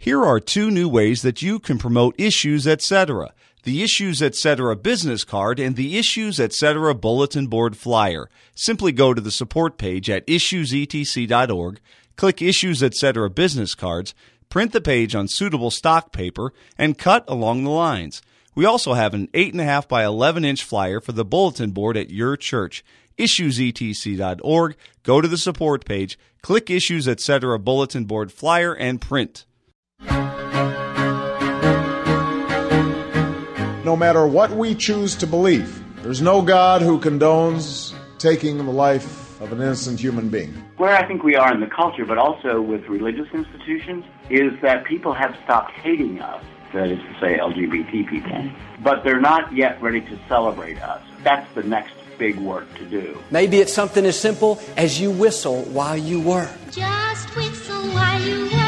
Here are 2 new ways that you can promote Issues Etc. The Issues Etc. business card and the Issues Etc. bulletin board flyer. Simply go to the support page at issuesetc.org, click Issues Etc. business cards, print the page on suitable stock paper, and cut along the lines. We also have an 8.5 by 11-inch flyer for the bulletin board at your church. issuesetc.org, go to the support page, click Issues Etc. bulletin board flyer, and print. No matter what we choose to believe, there's no God who condones taking the life of an innocent human being. Where I think we are in the culture, but also with religious institutions, is that people have stopped hating us, that is to say LGBT people, but they're not yet ready to celebrate us. That's the next big work to do. Maybe it's something as simple as you whistle while you work. Just whistle while you work.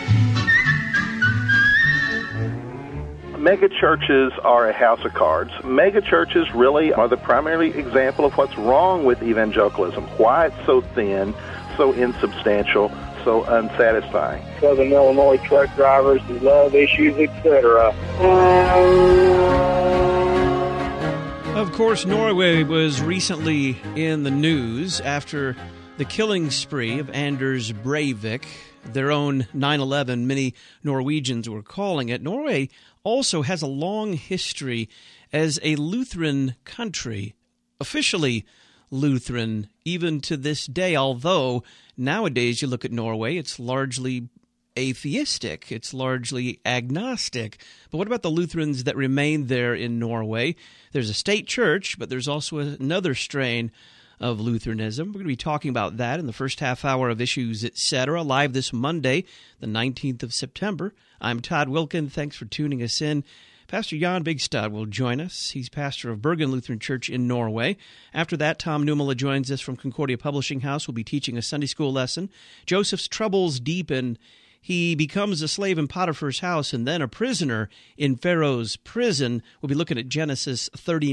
Mega churches are a house of cards. Mega churches really are the primary example of what's wrong with evangelicalism. Why it's so thin, so insubstantial, so unsatisfying. Southern Illinois truck drivers who love Issues, etc. Of course, Norway was recently in the news after the killing spree of Anders Breivik, their own 9/11, many Norwegians were calling it. Norway also has a long history as a Lutheran country, officially Lutheran even to this day, although nowadays you look at Norway, it's largely atheistic, it's largely agnostic. But what about the Lutherans that remain there in Norway? There's a state church, but there's also another strain of Lutheranism. We're going to be talking about that in the first half hour of Issues Etc., live this Monday, the 19th of September. I'm Todd Wilkin. Thanks for tuning us in. Pastor Jan Bigstad will join us. He's pastor of Bergen Lutheran Church in Norway. After that, Tom Numela joins us from Concordia Publishing House. We'll be teaching a Sunday school lesson. Joseph's troubles deepen. He becomes a slave in Potiphar's house and then a prisoner in Pharaoh's prison. We'll be looking at Genesis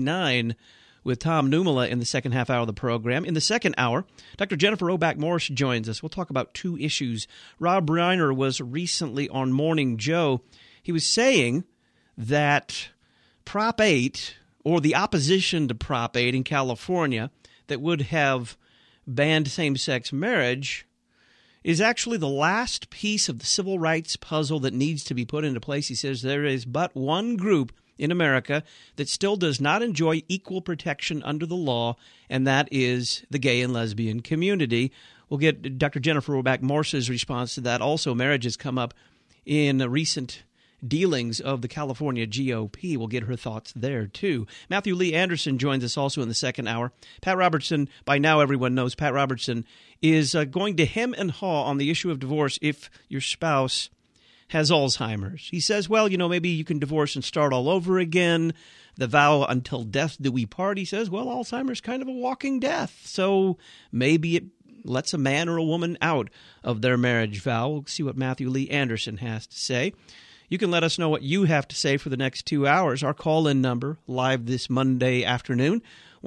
39 with Tom Numela in the second half hour of the program. In the second hour, Dr. Jennifer Roback Morse joins us. We'll talk about 2 issues. Rob Reiner was recently on Morning Joe. He was saying that Prop 8, or the opposition to Prop 8 in California that would have banned same-sex marriage, is actually the last piece of the civil rights puzzle that needs to be put into place. He says there is but one group in America that still does not enjoy equal protection under the law, and that is the gay and lesbian community. We'll get Dr. Jennifer Roback Morse's response to that. Also, marriage has come up in recent dealings of the California GOP. We'll get her thoughts there, too. Matthew Lee Anderson joins us also in the second hour. Pat Robertson, by now everyone knows Pat Robertson, is going to hem and haw on the issue of divorce if your spouse has Alzheimer's. He says, well, maybe you can divorce and start all over again. The vow until death do we part. He says, well, Alzheimer's kind of a walking death, so maybe it lets a man or a woman out of their marriage vow. We'll see what Matthew Lee Anderson has to say. You can let us know what you have to say for the next 2 hours. Our call-in number, live this Monday afternoon,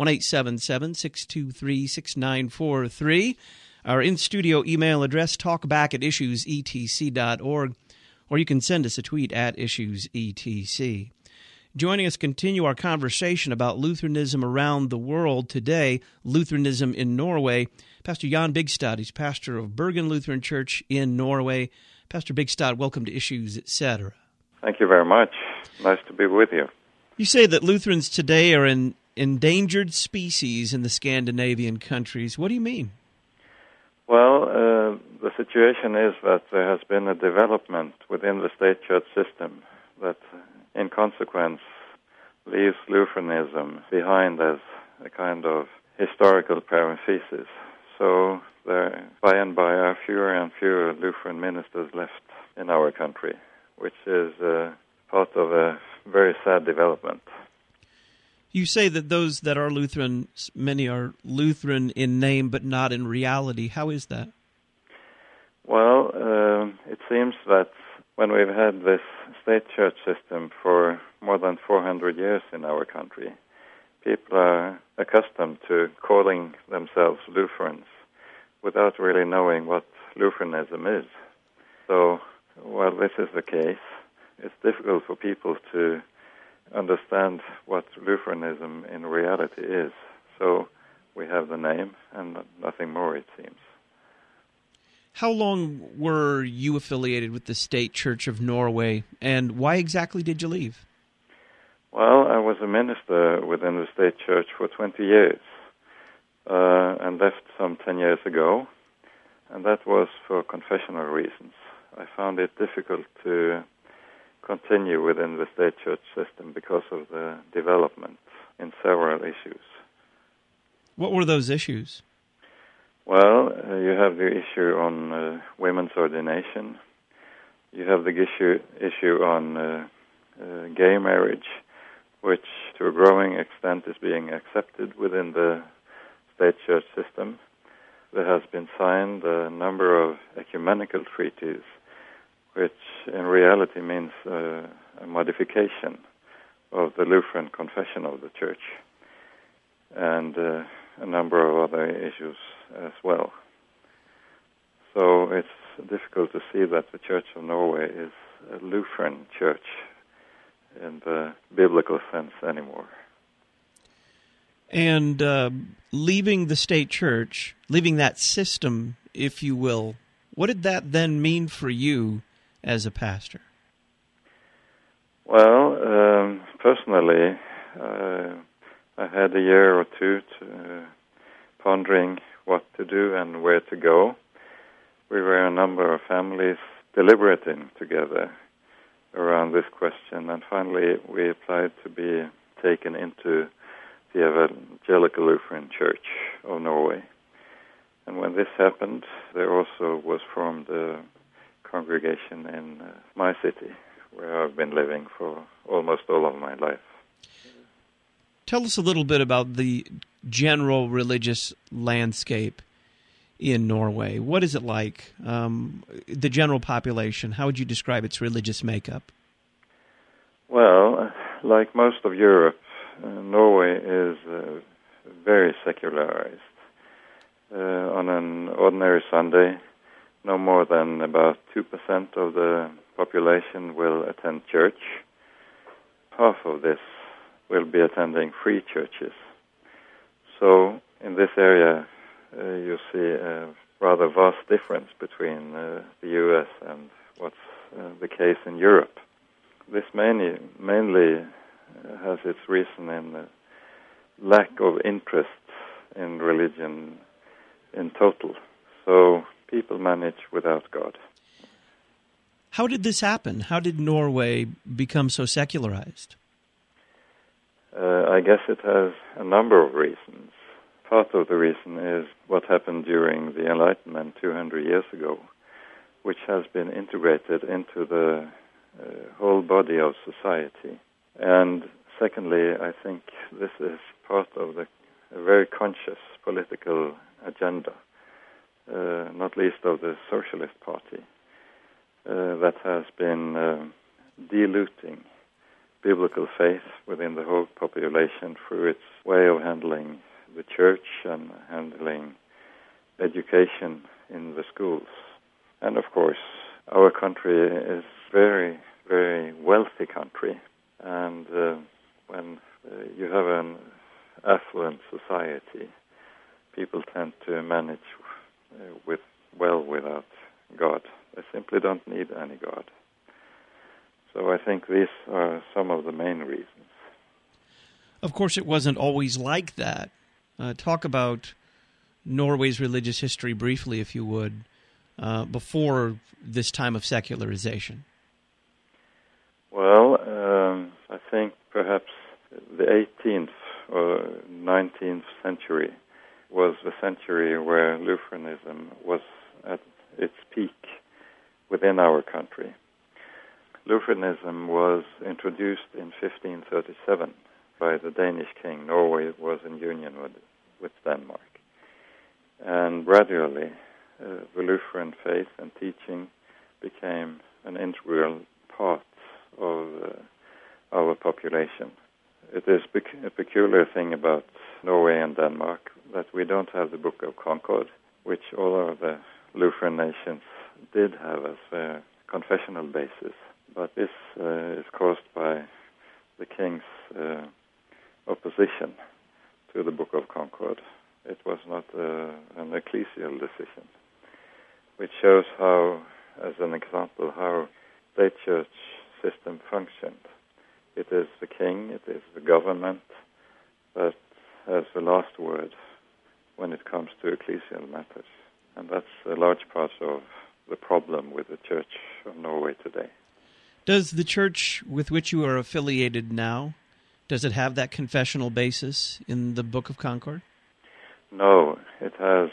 1-877-623-6943. Our in-studio email address, talkback@issuesetc.org, or you can send us a tweet at issuesetc. Joining us, continue our conversation about Lutheranism around the world today, Lutheranism in Norway. Pastor Jan Bigstad, he's pastor of Bergen Lutheran Church in Norway. Pastor Bigstad, welcome to Issues Etc. Thank you very much. Nice to be with you. You say that Lutherans today are an endangered species in the Scandinavian countries. What do you mean? Well, the situation is that there has been a development within the state church system that, in consequence, leaves Lutheranism behind as a kind of historical parenthesis. So there, by and by, are fewer and fewer Lutheran ministers left in our country, which is part of a very sad development. You say that those that are Lutheran, many are Lutheran in name but not in reality. How is that? Well, it seems that when we've had this state church system for more than 400 years in our country, people are accustomed to calling themselves Lutherans without really knowing what Lutheranism is. So Well, this is the case. It's difficult for people to understand what Lutheranism in reality is. So we have the name and nothing more, it seems. How long were you affiliated with the State Church of Norway, and why exactly did you leave? Well, I was a minister within the State Church for 20 years and left some 10 years ago, and that was for confessional reasons. I found it difficult to continue within the State Church system because of the development in several issues. What were those issues? Well, you have the issue on women's ordination. You have the issue on gay marriage, which to a growing extent is being accepted within the State Church system. There has been signed a number of ecumenical treaties, which in reality means a modification of the Lutheran confession of the Church, and a number of other issues as well. So it's difficult to see that the Church of Norway is a Lutheran church in the biblical sense anymore. And leaving the state church, leaving that system, if you will, what did that then mean for you as a pastor? Well, personally, I had a year or two pondering what to do and where to go. We were a number of families deliberating together around this question, and finally we applied to be taken into the Evangelical Lutheran Church of Norway. And when this happened, there also was formed a congregation in my city, where I've been living for almost all of my life. Tell us a little bit about the general religious landscape in Norway. What is it like? The general population, how would you describe its religious makeup? Well, like most of Europe, Norway is very secularized. On an ordinary Sunday, no more than about 2% of the population will attend church. Half of this will be attending free churches. So in this area, you see a rather vast difference between the U.S. and what's the case in Europe. This mainly has its reason in the lack of interest in religion in total. So people manage without God. How did this happen? How did Norway become so secularized? I guess it has a number of reasons. Part of the reason is what happened during the Enlightenment 200 years ago, which has been integrated into the whole body of society. And secondly, I think this is part of a very conscious political agenda, not least of the Socialist Party, that has been diluting biblical faith within the whole population through its way of handling the church and handling education in the schools. And of course, our country is very, very wealthy country, and when you have an affluent society, people tend to manage without God. They simply don't need any God. So I think these are some of the main reasons. Of course, it wasn't always like that. Talk about Norway's religious history briefly, if you would, before this time of secularization. Well, I think perhaps the 18th or 19th century was the century where Lutheranism was at its peak within our country. Lutheranism was introduced in 1537 by the Danish king. Norway was in union with Denmark. And gradually, the Lutheran faith and teaching became an integral part of our population. It is a peculiar thing about Norway and Denmark that we don't have the Book of Concord, which all of the Lutheran nations did have as their confessional basis. But this is caused by the king's opposition to the Book of Concord. It was not an ecclesial decision, which shows how, as an example, how state church system functioned. It is the king, it is the government that has the last word when it comes to ecclesial matters. And that's a large part of the problem with the Church of Norway today. Does the church with which you are affiliated now, does it have that confessional basis in the Book of Concord? No, it has,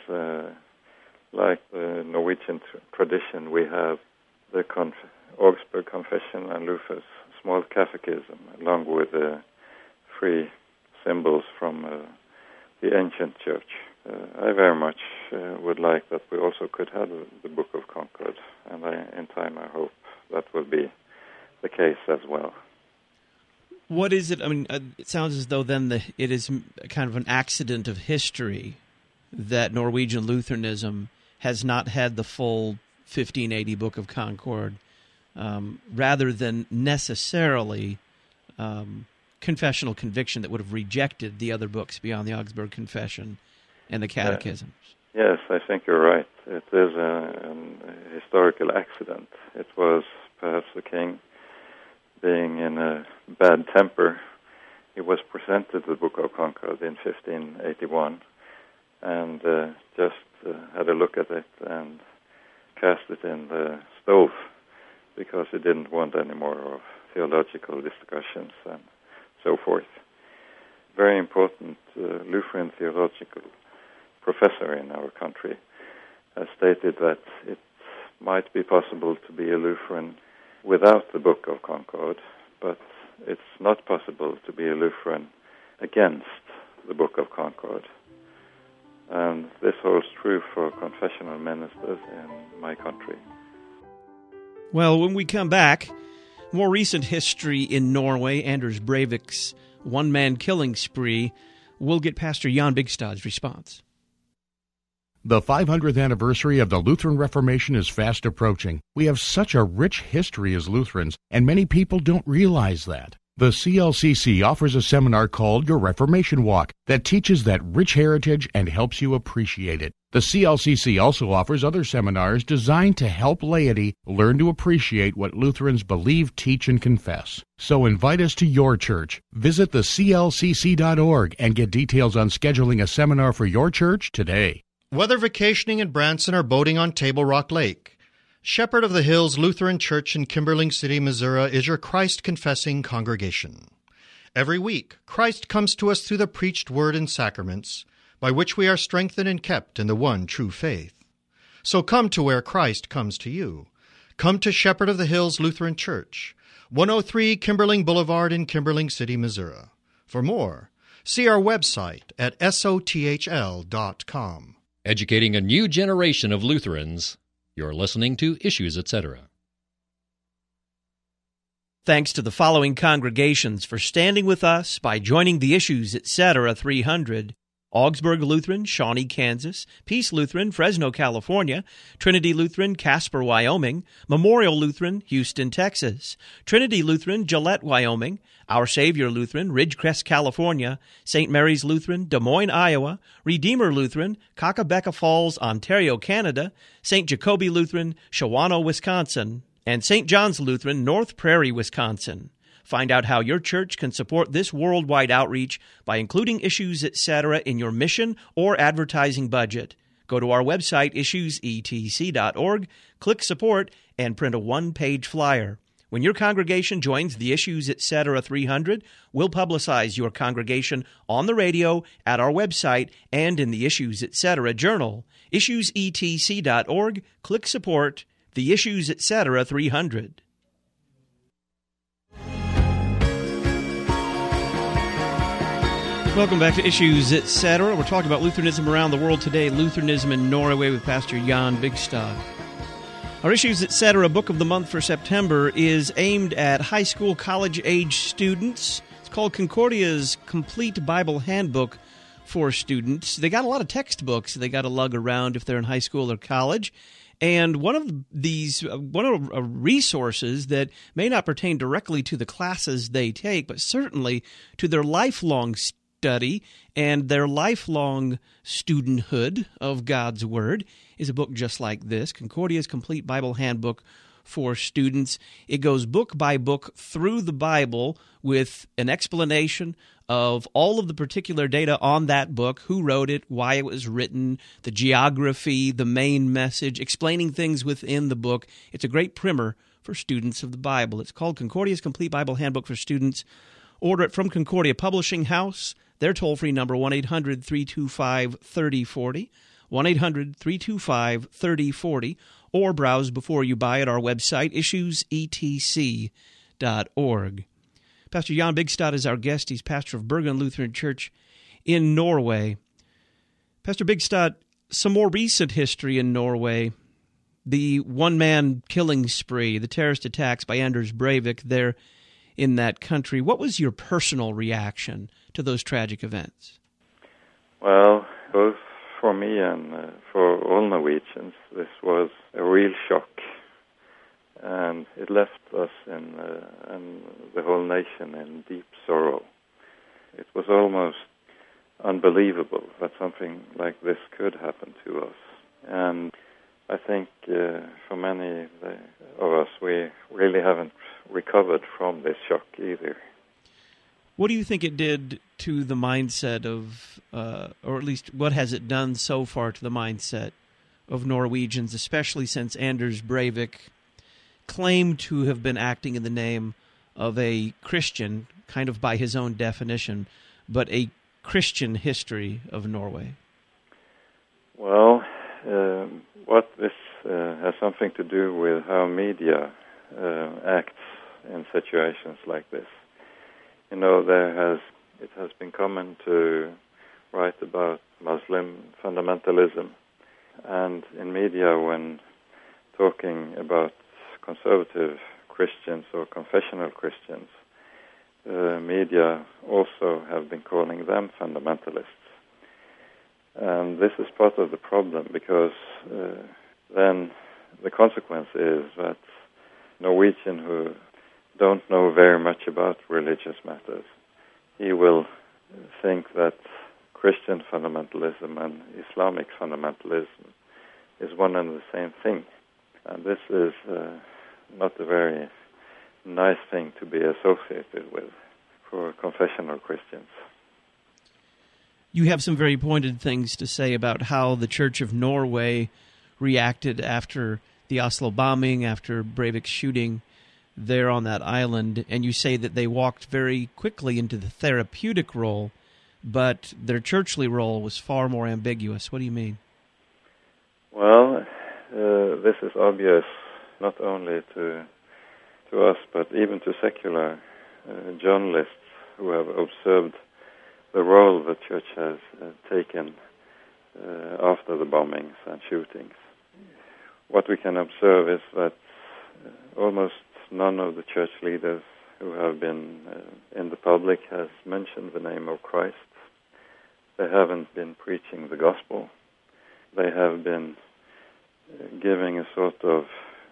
like the Norwegian tradition, we have the Augsburg Confession and Luther's Small Catechism, along with the 3 symbols from the ancient church. I very much would like that we also could have the Book of Concord, and in time I hope that will be the case as well. What is it? I mean, it sounds as though then it is kind of an accident of history that Norwegian Lutheranism has not had the full 1580 Book of Concord, rather than necessarily confessional conviction that would have rejected the other books beyond the Augsburg Confession and the Catechisms. Yes, I think you're right. It is a historical accident. It was perhaps the king being in a bad temper. He was presented the Book of Concord in 1581 and just had a look at it and cast it in the stove because he didn't want any more of theological discussions and so forth. Very important Lutheran theological professor in our country has stated that it might be possible to be a Lutheran without the Book of Concord, but it's not possible to be a Lutheran against the Book of Concord. And this holds true for confessional ministers in my country. Well, when we come back, more recent history in Norway, Anders Breivik's one-man killing spree. We'll get Pastor Jan Bigstad's response. The 500th anniversary of the Lutheran Reformation is fast approaching. We have such a rich history as Lutherans, and many people don't realize that. The CLCC offers a seminar called Your Reformation Walk that teaches that rich heritage and helps you appreciate it. The CLCC also offers other seminars designed to help laity learn to appreciate what Lutherans believe, teach, and confess. So invite us to your church. Visit theclcc.org and get details on scheduling a seminar for your church today. Whether vacationing in Branson or boating on Table Rock Lake, Shepherd of the Hills Lutheran Church in Kimberling City, Missouri is your Christ-confessing congregation. Every week, Christ comes to us through the preached word and sacraments, by which we are strengthened and kept in the one true faith. So come to where Christ comes to you. Come to Shepherd of the Hills Lutheran Church, 103 Kimberling Boulevard in Kimberling City, Missouri. For more, see our website at sothl.com. Educating a new generation of Lutherans. You're listening to Issues, Etc. Thanks to the following congregations for standing with us by joining the Issues, Etc. 300. Augsburg Lutheran, Shawnee, Kansas, Peace Lutheran, Fresno, California, Trinity Lutheran, Casper, Wyoming, Memorial Lutheran, Houston, Texas, Trinity Lutheran, Gillette, Wyoming, Our Savior Lutheran, Ridgecrest, California, St. Mary's Lutheran, Des Moines, Iowa, Redeemer Lutheran, Kakabeka Falls, Ontario, Canada, St. Jacobi Lutheran, Shawano, Wisconsin, and St. John's Lutheran, North Prairie, Wisconsin. Find out how your church can support this worldwide outreach by including Issues, Etc. in your mission or advertising budget. Go to our website, issuesetc.org, click Support, and print a one-page flyer. When your congregation joins the Issues, Etc. 300, we'll publicize your congregation on the radio, at our website, and in the Issues, Etc. journal. Issuesetc.org, click Support, the Issues, Etc. 300. Welcome back to Issues, Etc. We're talking about Lutheranism around the world today, Lutheranism in Norway with Pastor Jan Bigstad. Our Issues, Etc. book of the month for September is aimed at high school, college-age students. It's called Concordia's Complete Bible Handbook for Students. They got a lot of textbooks they got to lug around if they're in high school or college. And one of resources that may not pertain directly to the classes they take, but certainly to their lifelong study and their lifelong studenthood of God's Word, is a book just like this, Concordia's Complete Bible Handbook for Students. It goes book by book through the Bible with an explanation of all of the particular data on that book, who wrote it, why it was written, the geography, the main message, explaining things within the book. It's a great primer for students of the Bible. It's called Concordia's Complete Bible Handbook for Students. Order it from Concordia Publishing House. Their toll-free number, 1-800-325-3040, 1-800-325-3040, or browse before you buy at our website, issuesetc.org. Pastor Jan Bigstad is our guest. He's pastor of Bergen Lutheran Church in Norway. Pastor Bigstad, some more recent history in Norway. The one-man killing spree, the terrorist attacks by Anders Breivik there in that country. What was your personal reaction to those tragic events? Well, both for me and for all Norwegians, this was a real shock. And it left us and the whole nation in deep sorrow. It was almost unbelievable that something like this could happen to us. And I think for many of us, we really haven't recovered from this shock either. What do you think it did to the mindset of, or at least what has it done so far to the mindset of Norwegians, especially since Anders Breivik claimed to have been acting in the name of a Christian, kind of by his own definition, but a Christian history of Norway? Well, what this has something to do with how media acts in situations like this. You know, it has been common to write about Muslim fundamentalism, and in media, when talking about conservative Christians or confessional Christians, media also have been calling them fundamentalists. And this is part of the problem, because then the consequence is that Norwegian who don't know very much about religious matters, he will think that Christian fundamentalism and Islamic fundamentalism is one and the same thing. And this is not a very nice thing to be associated with for confessional Christians. You have some very pointed things to say about how the Church of Norway reacted after the Oslo bombing, after Breivik's shooting there on that island, and you say that they walked very quickly into the therapeutic role, but their churchly role was far more ambiguous. What do you mean? Well, this is obvious not only to us, but even to secular journalists who have observed the role the church has taken after the bombings and shootings. What we can observe is that almost none of the church leaders who have been in the public has mentioned the name of Christ. They haven't been preaching the gospel. They have been giving a sort of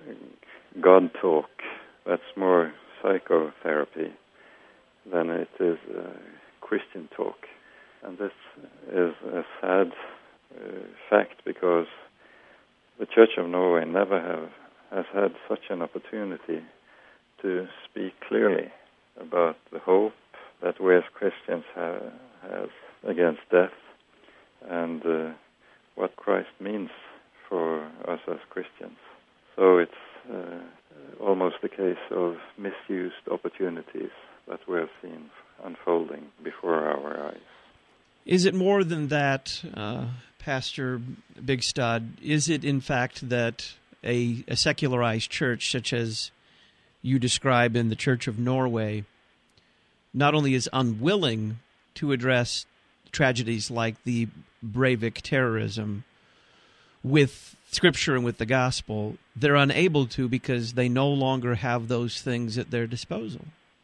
God talk that's more psychotherapy than it is Christian talk. And this is a sad fact, because the Church of Norway never has had such an opportunity to speak clearly about the hope that we as Christians have against death, and what Christ means for us as Christians. So it's almost a case of misused opportunities that we have seen unfolding before our eyes. Is it more than that, Pastor Bigstad? Is it in fact that a secularized church such as you describe in the Church of Norway not only is unwilling to address tragedies like the Breivik terrorism with Scripture and with the gospel, they're unable to because they no longer have those things at their disposal?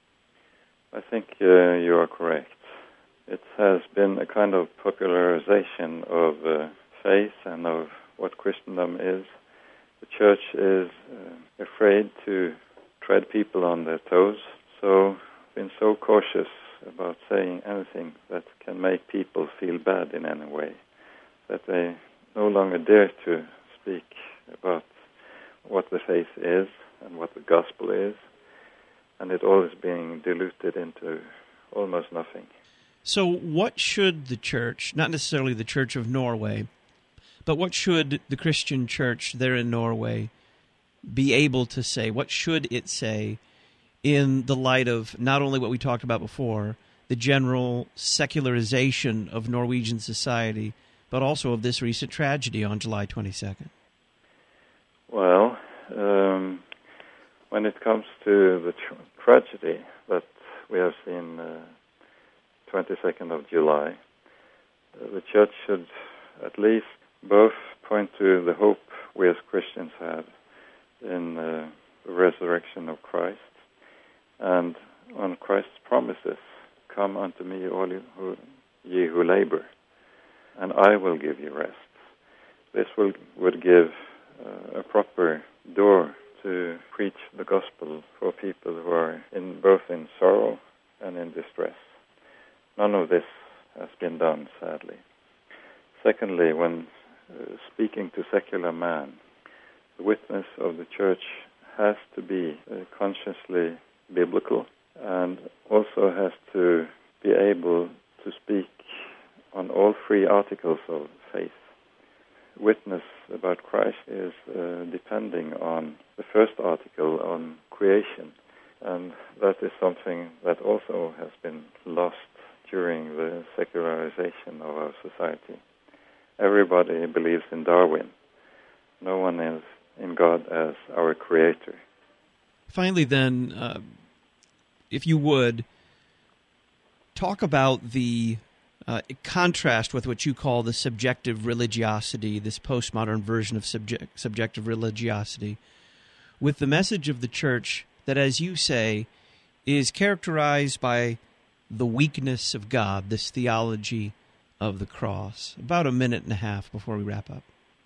I think you are correct. It has been a kind of popularization of faith and of what Christendom is the church is afraid to tread people on their toes, so been so cautious about saying anything that can make people feel bad in any way, that they no longer dare to speak about what the faith is and what the gospel is, and it all is being diluted into almost nothing. So what should the church, not necessarily the Church of Norway, but what should the Christian church there in Norway be able to say? What should it say in the light of not only what we talked about before, the general secularization of Norwegian society, but also of this recent tragedy on July 22nd? Well, when it comes to the tragedy that we have seen 22nd of July, the church should at least both point to the hope we as Christians have in the resurrection of Christ and on Christ's promises, "Come unto me, all ye who labor, and I will give you rest." This would give a proper door to preach the gospel for people who are both in sorrow and in distress. None of this has been done, sadly. Secondly, when speaking to secular man, the witness of the church has to be consciously biblical and also has to be able to speak on all three articles of faith. Witness about Christ is depending on the first article on creation, and that is something that also has been lost during the secularization of our society. Everybody believes in Darwin. No one is in God as our creator. Finally, then, if you would, talk about the contrast with what you call the subjective religiosity, this postmodern version of subjective religiosity, with the message of the church that, as you say, is characterized by the weakness of God, this theology of the cross. About a minute and a half before we wrap up.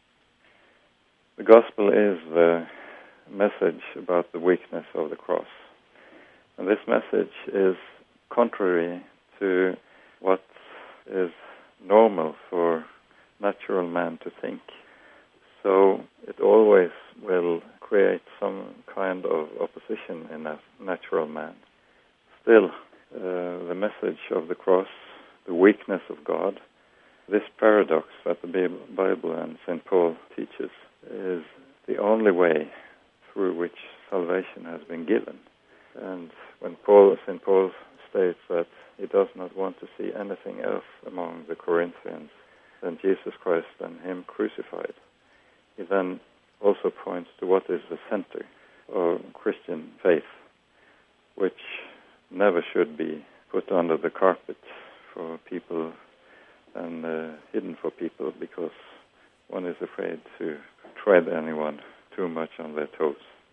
The gospel is the message about the weakness of the cross. And this message is contrary to what is normal for natural man to think. So it always will create some kind of opposition in a natural man. Still, the message of the cross, the weakness of God, this paradox that the Bible and St. Paul teaches is the only way through which salvation has been given. And when St. Paul states that he does not want to see anything else among the Corinthians than Jesus Christ and him crucified, he then also points to what is the center of Christian faith, which never should be put under the carpet for people and hidden for people because one is afraid to tread anyone too much on their toes.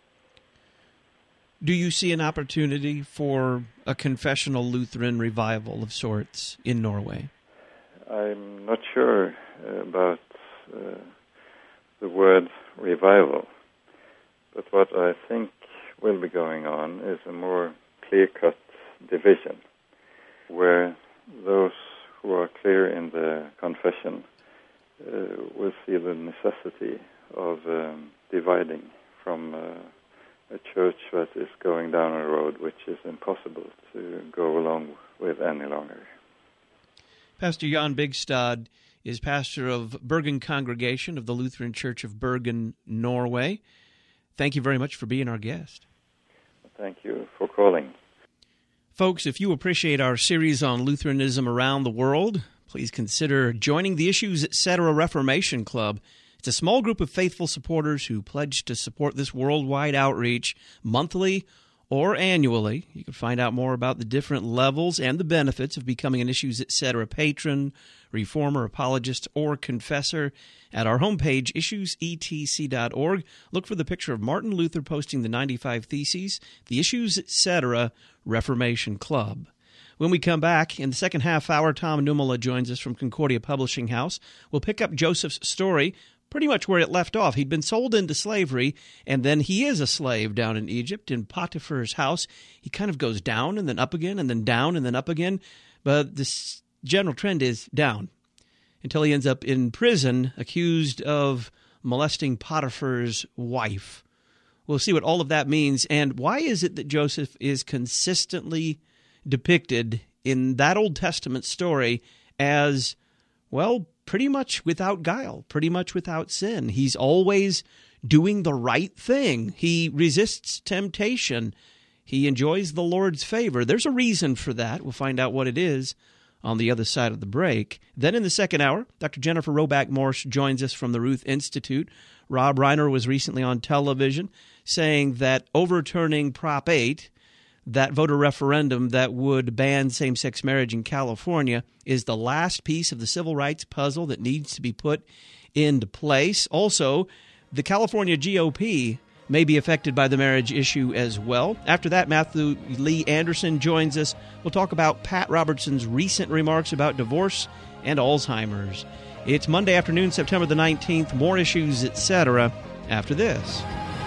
Do you see an opportunity for a confessional Lutheran revival of sorts in Norway? I'm not sure about the word revival, but what I think will be going on is a more clear-cut division, where those who are clear in the confession will see the necessity of dividing from a church that is going down a road which is impossible to go along with any longer. Pastor Jan Bigstad is pastor of Bergen Congregation of the Lutheran Church of Bergen, Norway. Thank you very much for being our guest. Thank you for calling. Folks, if you appreciate our series on Lutheranism around the world, please consider joining the Issues Etc. Reformation Club. It's a small group of faithful supporters who pledge to support this worldwide outreach monthly or annually. You can find out more about the different levels and the benefits of becoming an Issues Etc. patron, reformer, apologist, or confessor at our homepage, issuesetc.org. Look for the picture of Martin Luther posting the 95 Theses, the Issues Etc. Reformation Club. When we come back, in the second half hour, Tom Numala joins us from Concordia Publishing House. We'll pick up Joseph's story, pretty much where it left off. He'd been sold into slavery, and then he is a slave down in Egypt in Potiphar's house. He kind of goes down and then up again and then down and then up again, but this general trend is down until he ends up in prison accused of molesting Potiphar's wife. We'll see what all of that means, and why is it that Joseph is consistently depicted in that Old Testament story as, well, pretty much without guile, pretty much without sin. He's always doing the right thing. He resists temptation. He enjoys the Lord's favor. There's a reason for that. We'll find out what it is on the other side of the break. Then in the second hour, Dr. Jennifer Roback-Morse joins us from the Ruth Institute. Rob Reiner was recently on television saying that overturning Prop 8, that voter referendum that would ban same-sex marriage in California, is the last piece of the civil rights puzzle that needs to be put into place. Also, the California GOP may be affected by the marriage issue as well. After that, Matthew Lee Anderson joins us. We'll talk about Pat Robertson's recent remarks about divorce and Alzheimer's. It's Monday afternoon, September the 19th. More issues, etc. after this.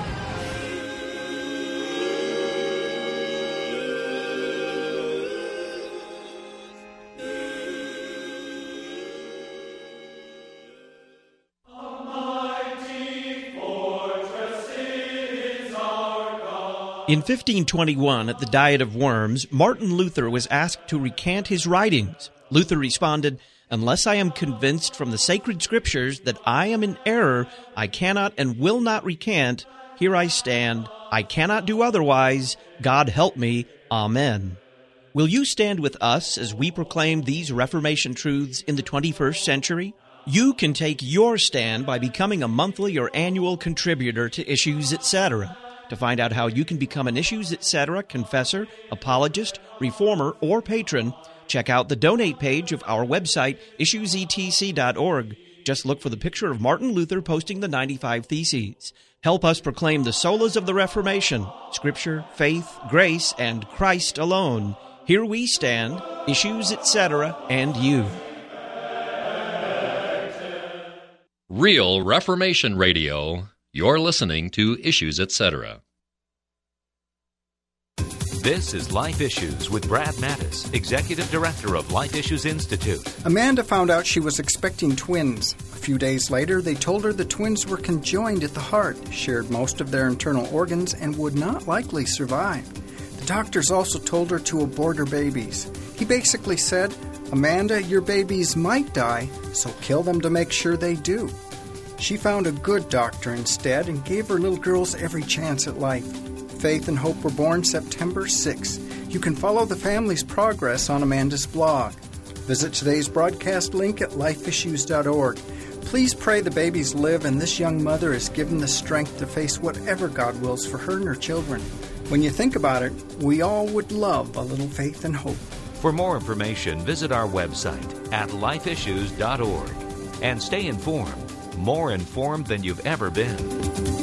In 1521, at the Diet of Worms, Martin Luther was asked to recant his writings. Luther responded, "Unless I am convinced from the sacred scriptures that I am in error, I cannot and will not recant. Here I stand. I cannot do otherwise. God help me. Amen." Will you stand with us as we proclaim these Reformation truths in the 21st century? You can take your stand by becoming a monthly or annual contributor to Issues Etc. To find out how you can become an Issues Etc. confessor, apologist, reformer, or patron, check out the donate page of our website, issuesetc.org. Just look for the picture of Martin Luther posting the 95 Theses. Help us proclaim the solas of the Reformation, Scripture, faith, grace, and Christ alone. Here we stand, Issues Etc., and you. Real Reformation Radio. You're listening to Issues Etc. This is Life Issues with Brad Mattis, Executive Director of Life Issues Institute. Amanda found out she was expecting twins. A few days later, they told her the twins were conjoined at the heart, shared most of their internal organs, and would not likely survive. The doctors also told her to abort her babies. He basically said, "Amanda, your babies might die, so kill them to make sure they do." She found a good doctor instead and gave her little girls every chance at life. Faith and Hope were born September 6th. You can follow the family's progress on Amanda's blog. Visit today's broadcast link at lifeissues.org. Please pray the babies live and this young mother is given the strength to face whatever God wills for her and her children. When you think about it, we all would love a little faith and hope. For more information, visit our website at lifeissues.org and stay informed. More informed than you've ever been.